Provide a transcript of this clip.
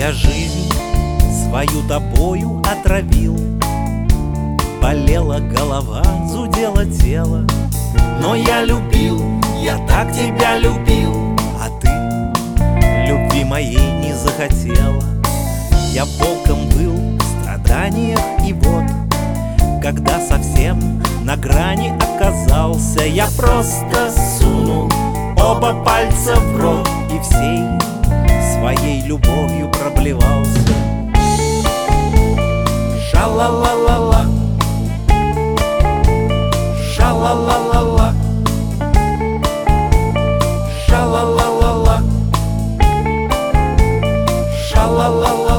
Я жизнь свою тобою отравил, болела голова, зудело тело. Но я любил, я так тебя любил, а ты любви моей не захотела. Я волком был в страданиях, и вот, когда совсем на грани оказался, я просто сунул оба пальца в рот и всей своей любовью проблевался. Ша-ла-ла-ла-ла, ша-ла-ла-ла-ла, ша-ла-ла-ла-ла, ша-ла-ла-ла.